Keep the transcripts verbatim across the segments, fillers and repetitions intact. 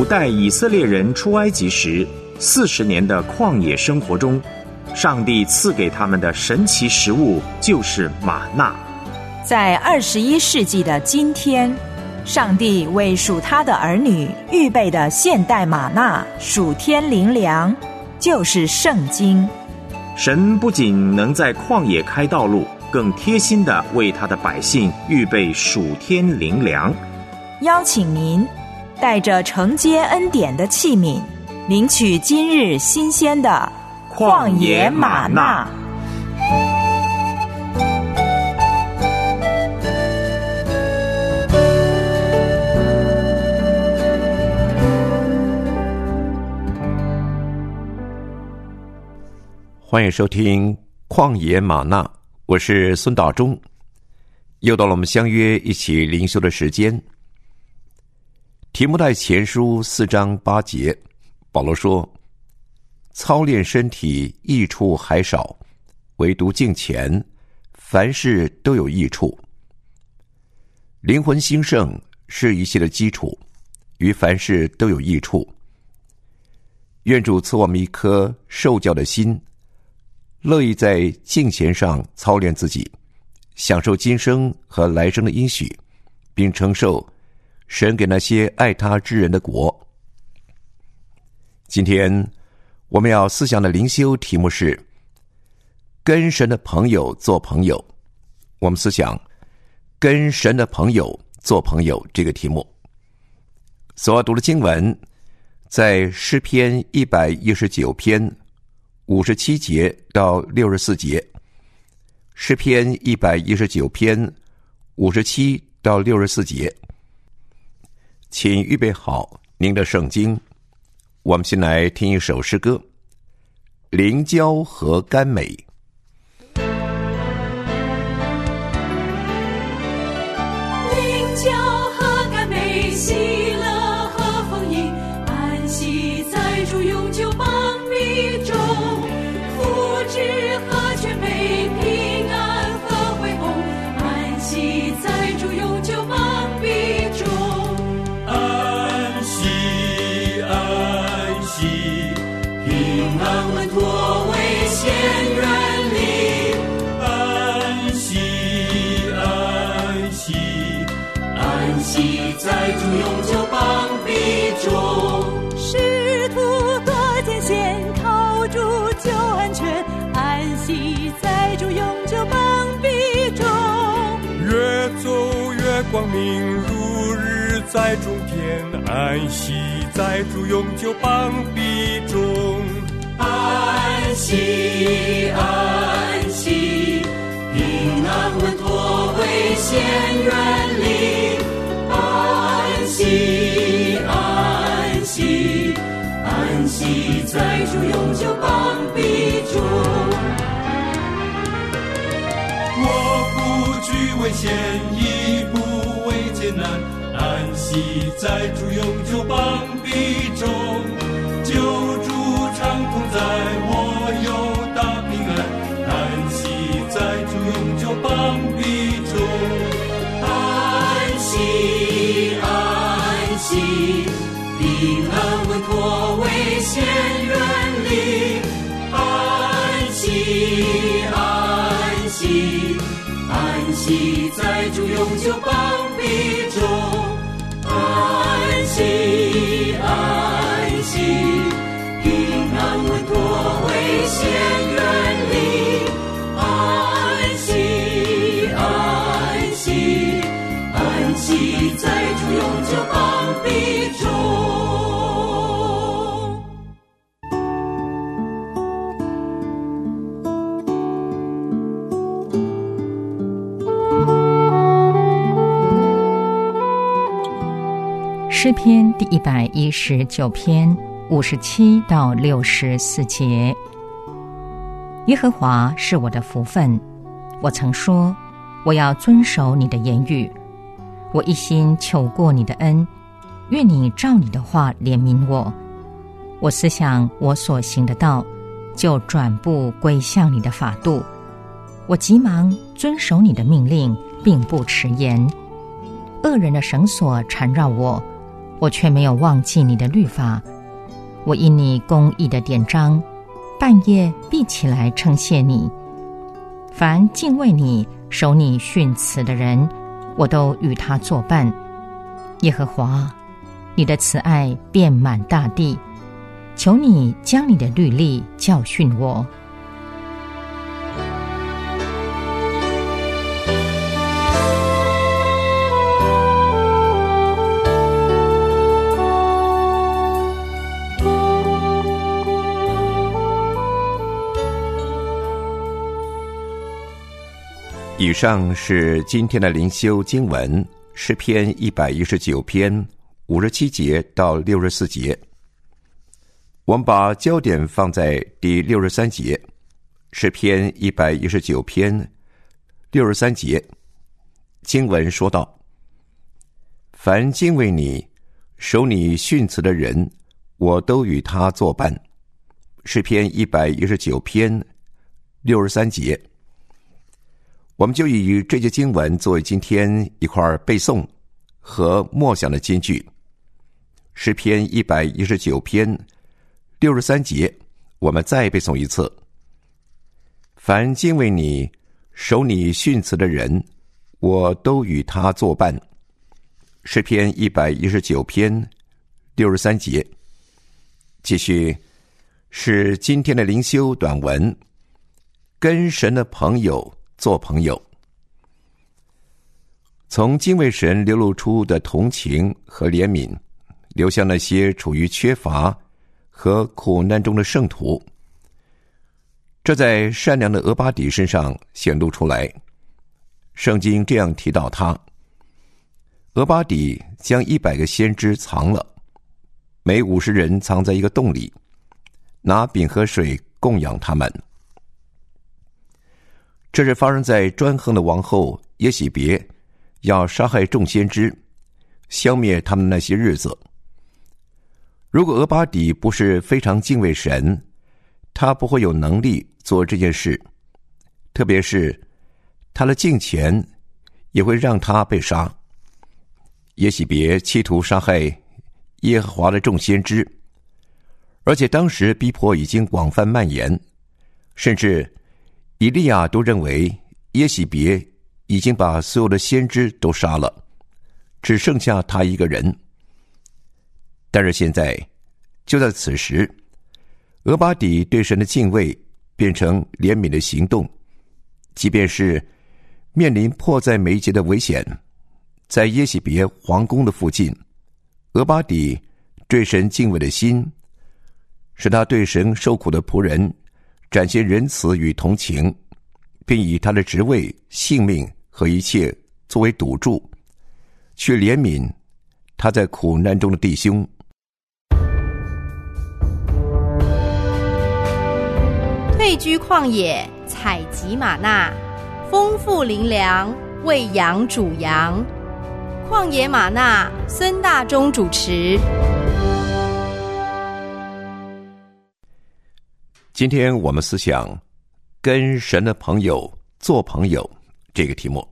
古代以色列人出埃及时四十年的旷野生活中，上帝赐给他们的神奇食物就是玛纳。 在二十一世纪的今天，上帝为属他的儿女预备的现代玛纳属天灵粮，就是圣经。 神不仅能在旷野开道路，更贴心地为他的百姓预备属天灵粮。 邀请您带着承接恩典的器皿，领取今日新鲜的旷野玛纳。 欢迎收听旷野玛纳，我是孙大中。又到了我们相约一起灵修的时间。提摩太前书四章八节，保罗说，操练身体益处还少，唯独敬虔，凡事都有益处。灵魂兴盛是一切的基础，于凡事都有益处。愿主赐我们一颗受教的心，乐意在敬虔上操练自己，享受今生和来生的应许，并承受神给那些爱他之人的国。今天我们要思想的灵修题目是跟神的朋友做朋友。我们思想跟神的朋友做朋友这个题目。所要读的经文在诗篇一百一十九篇五十七节到六十四节，诗篇一百一十九篇五十七到六十四节。请预备好您的圣经，我们先来听一首诗歌，灵交和甘美。 灵交和甘美，喜乐和丰盈，安息在主永久邦比中，福祉和全美，平安和恢宏，安息在主永久邦比中。安稳妥危险远离，安息安息安息在主永久邦比中。 使徒多艰险，靠主就安全，安息在主永久邦比中。 越走越光明，如日在中天，安息在主永久邦比中。 安息安息，平安稳妥危险远离，安息安息安息在主永久邦比中。 我不惧危险，亦不畏艰难，安息在主永久邦比中。救主常同在，我有大平安，安息在主永久邦比中。 安息安息，平安稳妥危险远离，安息安息安息在主永久邦比中。安息安息，平安稳妥危险远离，安息安息安息在主永久邦比中。 诗篇第一百一十九篇五十七到六十四节。耶和华是我的福分，我曾说，我要遵守你的言语。我一心求过你的恩，愿你照你的话怜悯我。我思想我所行的道，就转步归向你的法度。我急忙遵守你的命令，并不迟延。恶人的绳索缠绕我， 我却没有忘记你的律法。我因你公义的典章，半夜闭起来称谢你。凡敬畏你、守你训词的人，我都与他作伴。耶和华，你的慈爱遍满大地，求你将你的律例教训我。 以上是今天的灵修经文，诗篇一百一十九篇五十七节到六十四节。我们把焦点放在第六十三节，诗篇一百一十九篇六十三节。经文说道：凡敬畏你、守你训词的人，我都与他作伴。诗篇一百一十九篇六十三节。我们就以这节经文作为今天一块背诵和默想的金句。诗篇一百一十九篇六十三节，我们再背诵一次：凡敬畏你、守你训词的人，我都与他作伴。诗篇一百一十九篇六十三节。继续是今天的灵修短文，跟神的朋友做朋友。从敬畏神流露出的同情和怜悯，流向那些处于缺乏和苦难中的圣徒。这在善良的俄巴底身上显露出来。圣经这样提到他：俄巴底将一百个先知藏了，每五十人藏在一个洞里，拿饼和水供养他们。这是发生在专横的王后耶洗别要杀害众先知，消灭他们那些日子。如果俄巴底不是非常敬畏神，他不会有能力做这件事，特别是他的敬虔也会让他被杀。耶洗别企图杀害耶和华的众先知，而且当时逼迫已经广泛蔓延，甚至以利亚都认为耶洗别已经把所有的先知都杀了，只剩下他一个人。但是现在，就在此时，俄巴底对神的敬畏变成怜悯的行动，即便是面临迫在眉睫的危险，在耶洗别皇宫的附近，俄巴底对神敬畏的心，使他对神受苦的仆人展现仁慈与同情，并以他的职位、性命和一切作为赌注，去怜悯他在苦难中的弟兄。 退居旷野，采集玛纳，丰富灵粮，喂养主羊。旷野玛纳，孙大中主持。 今天我们思想跟神的朋友做朋友这个题目。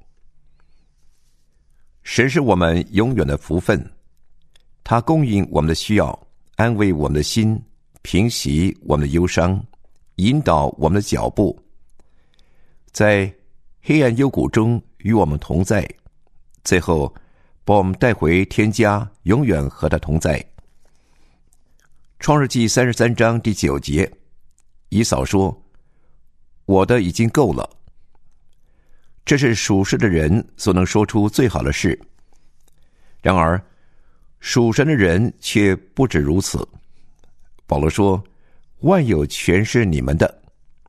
神是我们永远的福分，他供应我们的需要，安慰我们的心，平息我们的忧伤，引导我们的脚步，在黑暗幽谷中与我们同在，最后把我们带回天家，永远和他同在。创世纪三十三章第九节，以扫说：我的已经够了。这是属世的人所能说出最好的事。然而属神的人却不止如此。保罗说：万有全是你们的。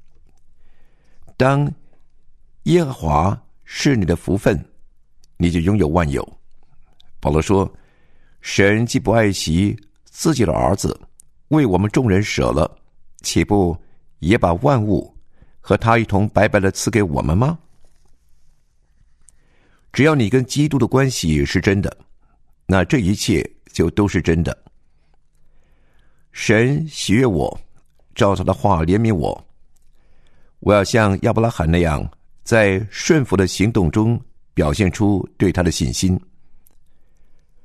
当耶和华是你的福分，你就拥有万有。保罗说：神既不爱惜自己的儿子，为我们众人舍了，岂不也把万物和他一同白白的赐给我们吗？只要你跟基督的关系是真的，那这一切就都是真的。神喜悦我，照他的话怜悯我。我要像亚伯拉罕那样，在顺服的行动中表现出对他的信心。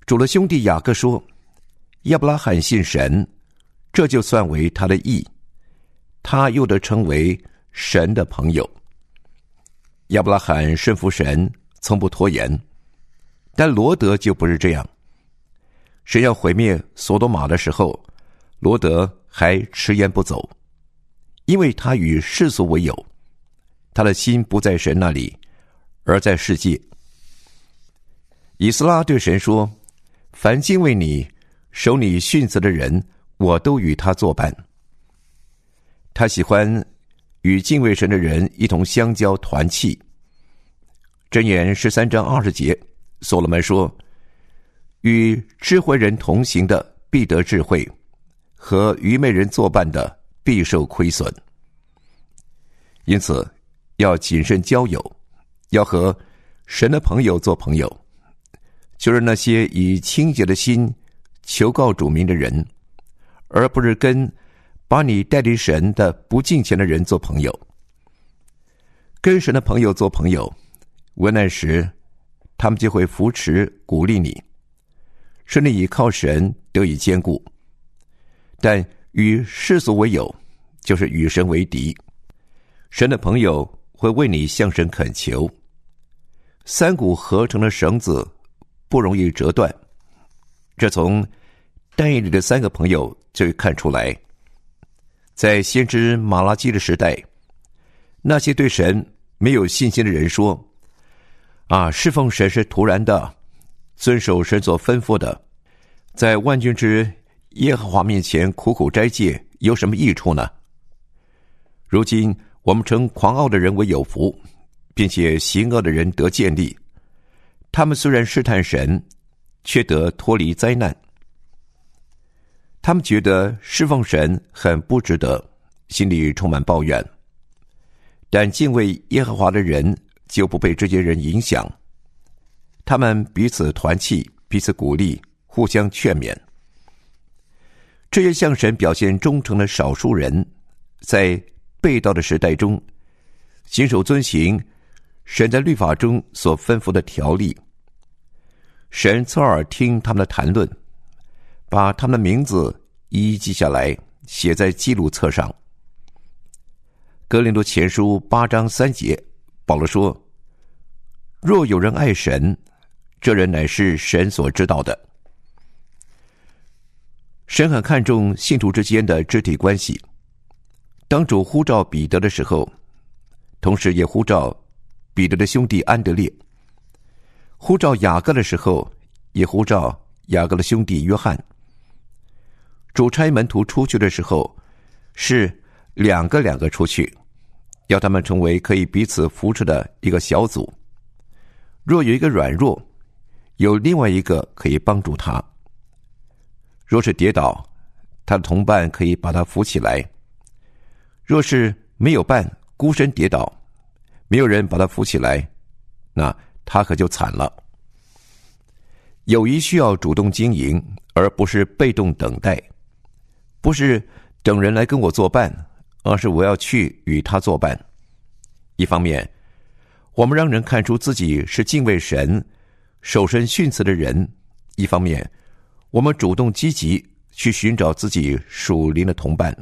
主的兄弟雅各说，亚伯拉罕信神，这就算为他的义，他又得称为神的朋友。亚伯拉罕顺服神，从不拖延，但罗德就不是这样。神要毁灭索多玛的时候，罗德还迟延不走，因为他与世俗为友，他的心不在神那里，而在世界。以斯拉对神说，凡敬畏你、守你训词的人，我都与他作伴。他喜欢与敬畏神的人一同相交团契。箴言十三章二十节，所罗门说，与智慧人同行的必得智慧，和愚昧人作伴的必受亏损。因此要谨慎交友，要和神的朋友做朋友，就是那些以清洁的心求告主名的人，而不是跟把你带离神的不敬虔的人做朋友。跟神的朋友做朋友，危难时他们就会扶持鼓励你，使你倚靠神得以坚固。但与世俗为友，就是与神为敌。神的朋友会为你向神恳求。三股合成的绳子不容易折断，这从但以理的三个朋友就会看出来。在先知马拉基的时代，那些对神没有信心的人说，啊，侍奉神是徒然的，遵守神所吩咐的，在万军之耶和华面前苦苦斋戒有什么益处呢？如今我们称狂傲的人为有福，并且行恶的人得建立。他们虽然试探神，却得脱离灾难。他们觉得侍奉神很不值得，心里充满抱怨。但敬畏耶和华的人就不被这些人影响，他们彼此团契，彼此鼓励，互相劝勉。这些向神表现忠诚的少数人，在背道的时代中，谨守遵行神在律法中所吩咐的条例。神侧耳听他们的谈论，把他们的名字一一记下来，写在记录册上。哥林多前书八章三节，保罗说，若有人爱神，这人乃是神所知道的。神很看重信徒之间的肢体关系。当主呼召彼得的时候，同时也呼召彼得的兄弟安德烈；呼召雅各的时候，也呼召雅各的兄弟约翰。主差门徒出去的时候，是两个两个出去，要他们成为可以彼此扶持的一个小组。若有一个软弱，有另外一个可以帮助他。若是跌倒，他的同伴可以把他扶起来。若是没有伴，孤身跌倒，没有人把他扶起来，那他可就惨了。友谊需要主动经营，而不是被动等待，不是等人来跟我作伴，而是我要去与他作伴。一方面，我们让人看出自己是敬畏神、守身训词的人；一方面，我们主动积极去寻找自己属灵的同伴。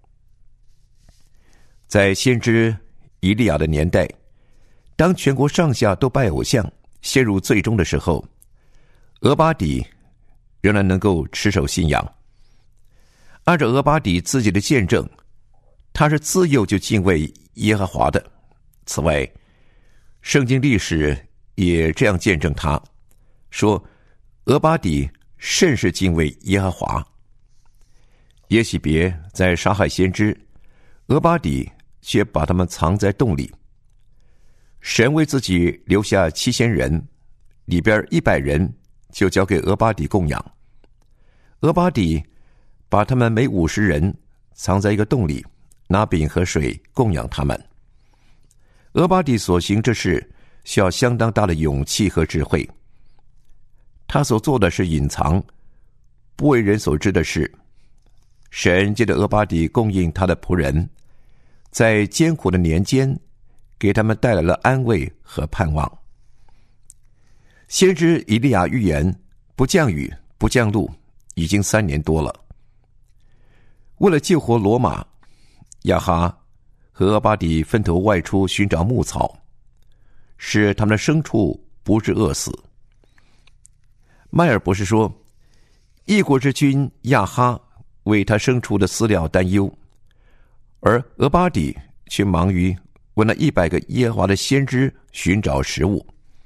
在先知以利亚的年代，当全国上下都拜偶像，陷入最终的时候，俄巴底仍然能够持守信仰。按照俄巴底自己的见证，他是自幼就敬畏耶和华的。此外，圣经历史也这样见证他，说俄巴底甚是敬畏耶和华。耶洗别在杀害先知，俄巴底却把他们藏在洞里。神为自己留下七千人，里边一百人就交给俄巴底供养。俄巴底把他们每五十人藏在一个洞里，拿饼和水供养他们。俄巴底所行这事需要相当大的勇气和智慧。他所做的是隐藏、不为人所知的事。神借着俄巴底供应他的仆人，在艰苦的年间给他们带来了安慰和盼望。先知以利亚预言不降雨不降露，已经三年多了。为了救活罗马，亚哈和俄巴底分头外出寻找牧草，使他们的牲畜不致饿死。迈尔博士说，一国之君亚哈为他牲畜的饲料担忧，而俄巴底却忙于为那一百个耶和华的先知寻找食物。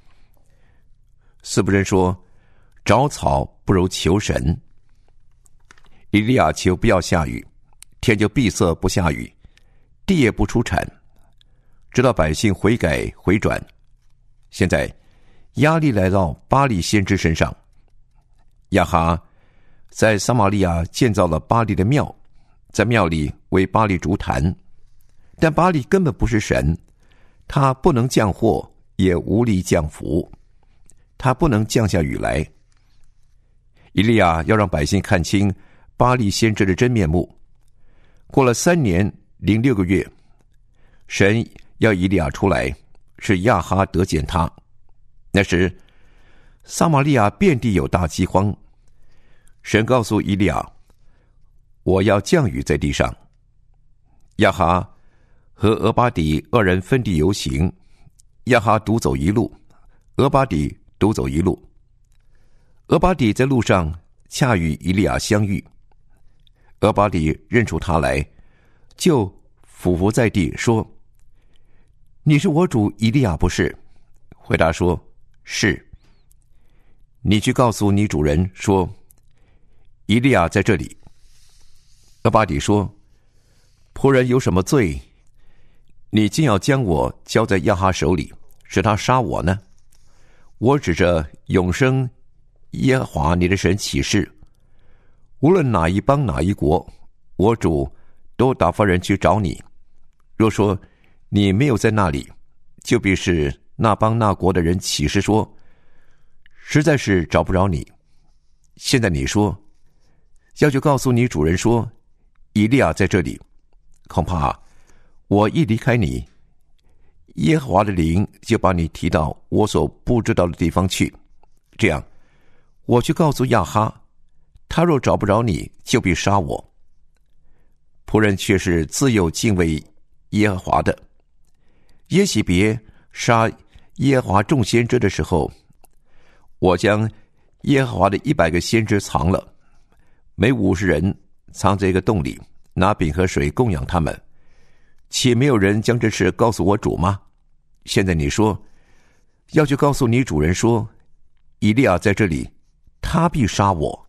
斯布人说，找草不如求神。以利亚求不要下雨，天就闭塞不下雨，地也不出产，直到百姓悔改回转。现在压力来到巴力先知身上，亚哈在撒玛利亚建造了巴力的庙，在庙里为巴力筑坛，但巴力根本不是神，他不能降祸，也无力降福，他不能降下雨来。以利亚要让百姓看清巴力先知的真面目。过了三年零六个月，神要以利亚出来，使亚哈得见他。那时撒玛利亚遍地有大饥荒，神告诉以利亚，我要降雨在地上。亚哈和俄巴底二人分地游行，亚哈独走一路，俄巴底独走一路。俄巴底在路上恰与以利亚相遇，俄巴底认出他来，就俯伏在地说，你是我主以利亚不是？回答说，是。你去告诉你主人说，以利亚在这里。俄巴底说，仆人有什么罪，你竟要将我交在亚哈手里，使他杀我呢？我指着永生耶和华你的神起誓，无论哪一邦哪一国，我主都打发人去找你。若说你没有在那里，就必是那邦那国的人起誓说，实在是找不着你。现在你说要去告诉你主人说，以利亚在这里，恐怕我一离开你，耶和华的灵就把你提到我所不知道的地方去。这样我去告诉亚哈，他若找不着你，就必杀我。仆人却是自幼敬畏耶和华的。耶洗别杀耶和华众先知的时候，我将耶和华的一百个先知藏了，每五十人藏在一个洞里，拿饼和水供养他们。岂没有人将这事告诉我主吗？现在你说要去告诉你主人说，以利亚在这里，他必杀我。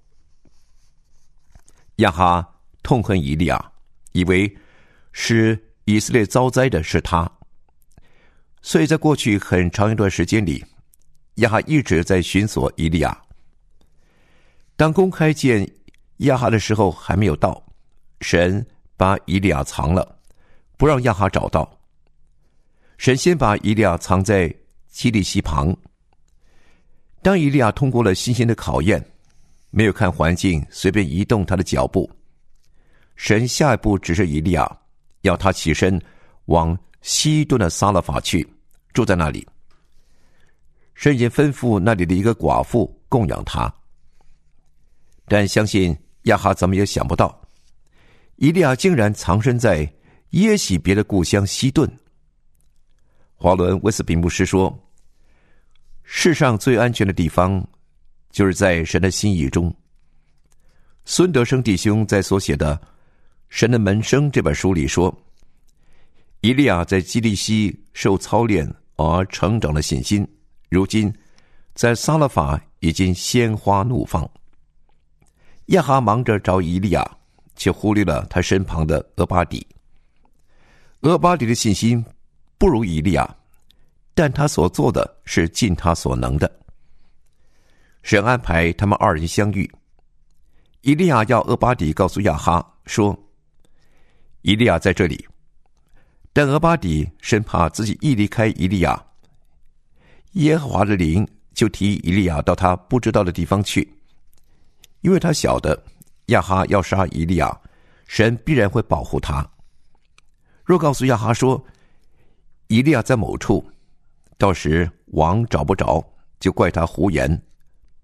亚哈痛恨以利亚，以为使以色列遭灾的是他，所以在过去很长一段时间里，亚哈一直在寻索以利亚。当公开见亚哈的时候还没有到，神把以利亚藏了，不让亚哈找到。神先把以利亚藏在基利溪旁。当以利亚通过了新鲜的考验，没有看环境，随便移动他的脚步，神下一步指示以利亚，要他起身往西顿的撒勒法去，住在那里。神已经吩咐那里的一个寡妇供养他。但相信亚哈怎么也想不到，以利亚竟然藏身在耶洗别的故乡西顿。华伦威斯比牧师说，世上最安全的地方就是在神的心意中。孙德生弟兄在所写的《神的门生》这本书里说，以利亚在基利溪受操练而成长的信心，如今在撒勒法已经鲜花怒放。亚哈忙着找以利亚，却忽略了他身旁的俄巴底。俄巴底的信心不如以利亚，但他所做的是尽他所能的。神安排他们二人相遇。以利亚要俄巴底告诉亚哈说，以利亚在这里。但俄巴底生怕自己一离开以利亚，耶和华的灵就提以利亚到他不知道的地方去，因为他晓得亚哈要杀以利亚，神必然会保护他。若告诉亚哈说，以利亚在某处，到时王找不着，就怪他胡言，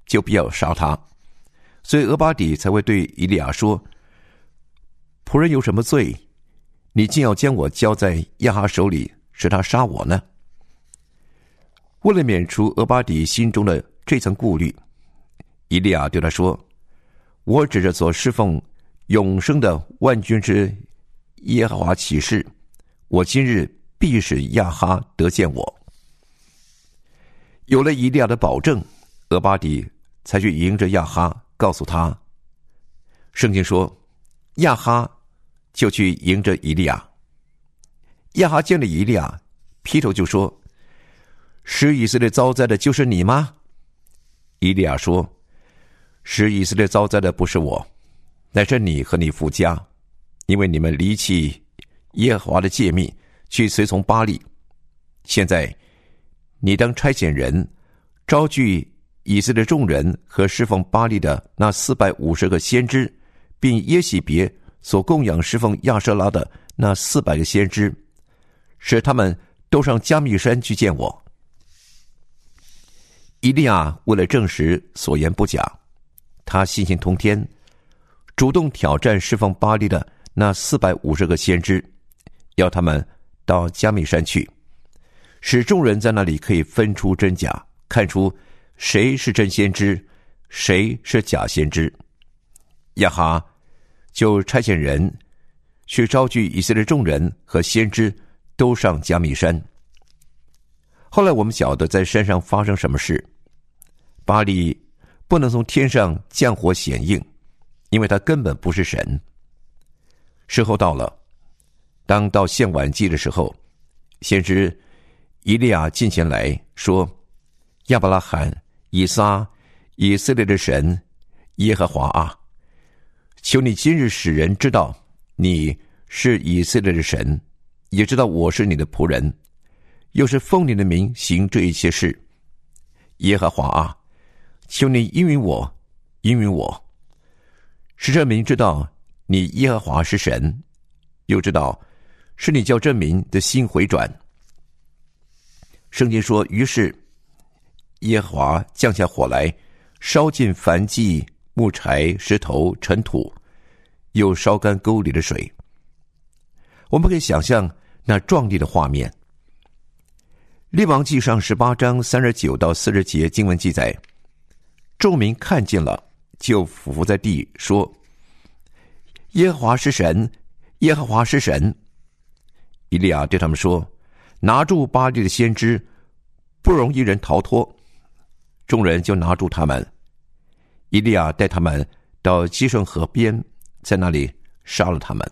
就必要杀他。所以俄巴底才会对以利亚说：仆人有什么罪？你竟要将我交在亚哈手里，使他杀我呢？为了免除俄巴底心中的这层顾虑，以利亚对他说：我指着所侍奉永生的万军之耶和华起誓，我今日必使亚哈得见我。有了以利亚的保证，俄巴底才去迎着亚哈，告诉他。圣经说，亚哈就去迎着以利亚。亚哈见了以利亚，劈头就说：使以色列遭灾的就是你吗？以利亚说：使以色列遭灾的不是我，乃是你和你父家，因为你们离弃耶和华的诫命，去随从巴力。现在你当差遣人招聚以色列众人和侍奉巴力的那四百五十个先知，并耶洗别所供养侍奉亚舍拉的那四百个先知，使他们都上加密山去见我。以利亚为了证实所言不假，他信心通天，主动挑战侍奉巴力的那四百五十个先知，要他们到加密山去，使众人在那里可以分出真假，看出谁是真先知，谁是假先知。亚哈就差遣人去招聚以色列众人和先知，都上加密山。后来我们晓得在山上发生什么事。巴力不能从天上降火显应，因为他根本不是神。时候到了，当到献晚祭的时候，先知以利亚近前来说：亚伯拉罕、以撒、以色列的神耶和华啊，求你今日使人知道你是以色列的神，也知道我是你的仆人，又是奉你的名行这一切事。耶和华啊，求你应允我，应允我，使这民知道你耶和华是神，又知道是你叫这民的心回转。圣经说，于是耶和华降下火来，烧尽燔祭、木柴、石头、尘土，又烧干沟里的水。我们可以想象那壮丽的画面。列王纪上十八章三十九到四十节经文记载，众民看见了，就俯伏在地说：耶和华是神，耶和华是神。以利亚对他们说：拿住巴力的先知，不容一人逃脱。众人就拿住他们。以利亚带他们到基顺河边，在那里杀了他们。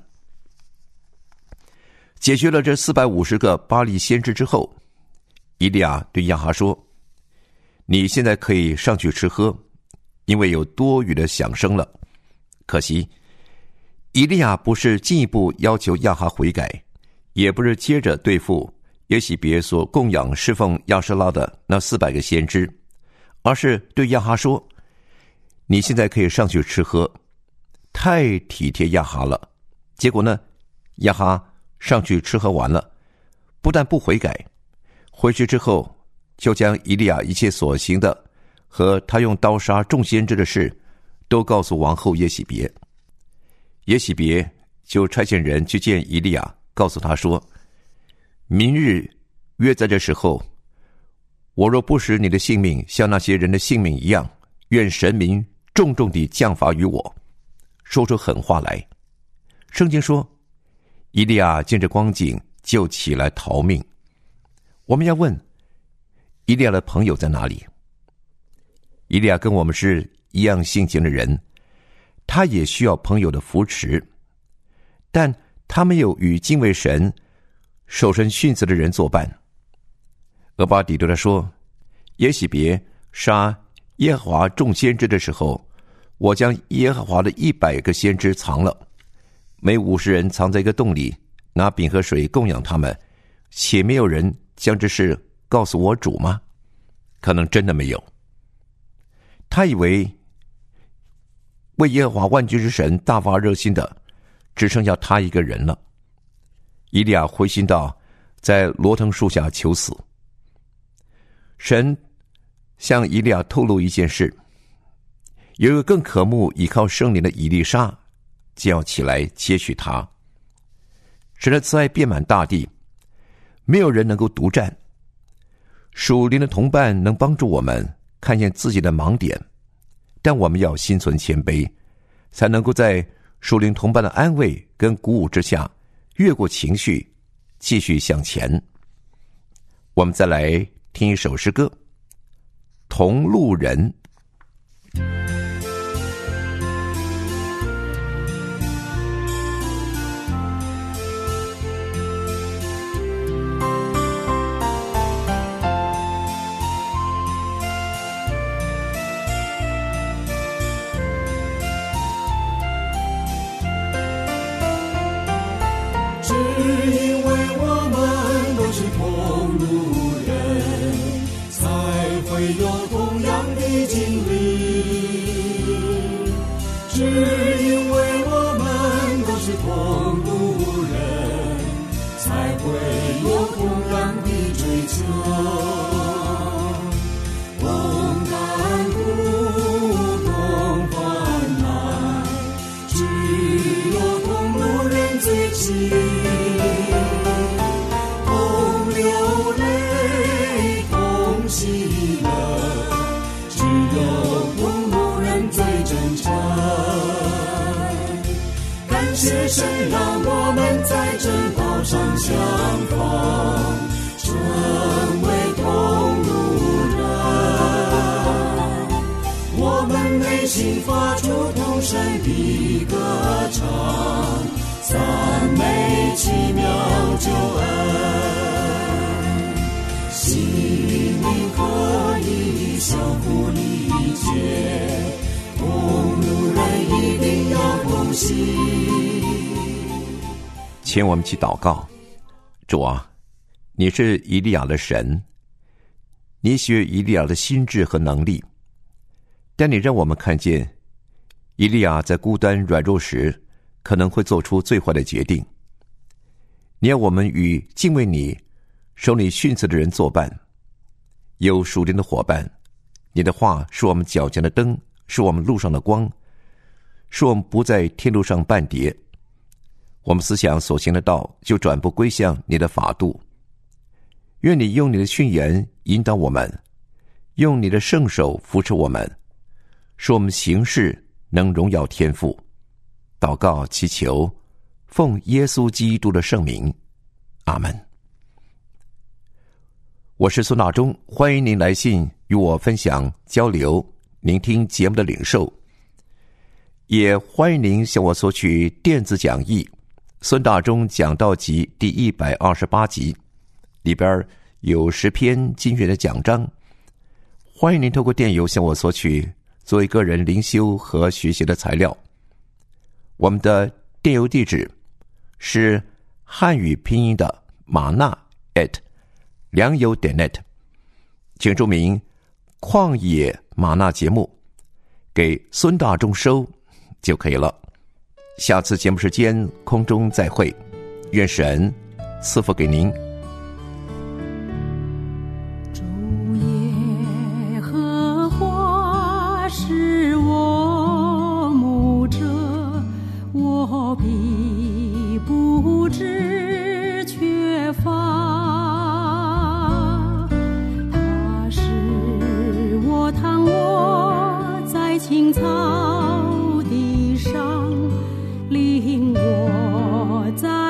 解决了这四百五十个巴力先知之后，以利亚对亚哈说：你现在可以上去吃喝，因为有多余的响声了。可惜以利亚不是进一步要求亚哈悔改，也不是接着对付耶洗别所供养侍奉亚舍拉的那四百个先知，而是对亚哈说：你现在可以上去吃喝。太体贴亚哈了。结果呢，亚哈上去吃喝完了，不但不悔改，回去之后就将以利亚一切所行的和他用刀杀众先知的事都告诉王后耶洗别。耶洗别就差遣人去见以利亚，告诉他说：明日约在这时候，我若不使你的性命像那些人的性命一样，愿神明重重地降罚于我。说出狠话来。圣经说，以利亚见这光景，就起来逃命。我们要问，以利亚的朋友在哪里？以利亚跟我们是一样性情的人，他也需要朋友的扶持，但他没有与敬畏神、守身殉职的人作伴。俄巴底对他说：耶洗别杀耶和华众先知的时候，我将耶和华的一百个先知藏了，每五十人藏在一个洞里，拿饼和水供养他们，且没有人将这事告诉我主吗？可能真的没有。他以为为耶和华万军之神大发热心的只剩下他一个人了。以利亚灰心到在罗藤树下求死。神向以利亚透露一件事， 有一个更渴慕依靠圣灵的以利沙，将要起来接续他。神的慈爱遍满大地，没有人能够独占。属灵的同伴能帮助我们看见自己的盲点，但我们要心存谦卑，才能够在属灵同伴的安慰跟鼓舞之下，越过情绪，继续向前。我们再来听一首诗歌《同路人》。 谢神让我们在正道上相逢，成为同路人。我们内心发出同声的歌唱，赞美奇妙救恩。心灵可以相互理解，同路人一定要同行。 请我们一起祷告。主啊，你是以利亚的神，你喜悦以利亚的心智和能力，但你让我们看见以利亚在孤单软弱时可能会做出最坏的决定。你要我们与敬畏你守你训词的人作伴，有属灵的伙伴。你的话是我们脚前的灯，是我们路上的光，是我们不在天路上半跌。我们思想所行的道就转不归向你的法度。愿你用你的训言引导我们，用你的圣手扶持我们，使我们行事能荣耀天父。祷告祈求，奉耶稣基督的圣名，阿们。我是孙大中，欢迎您来信与我分享交流，聆听节目的领受，也欢迎您向我索取电子讲义孙大中讲道集第一百二十八集，里边有十篇精选的讲章，欢迎您透过电邮向我索取作为个人灵修和学习的材料。我们的电邮地址是汉语拼音的玛纳 at 良友点 net， 请注明旷野玛纳节目，给孙大中收就可以了。下次节目时间空中再会，愿神赐福给您。 主耶和华是我牧者，我必不致缺乏。他使我躺卧在青草地上，领我在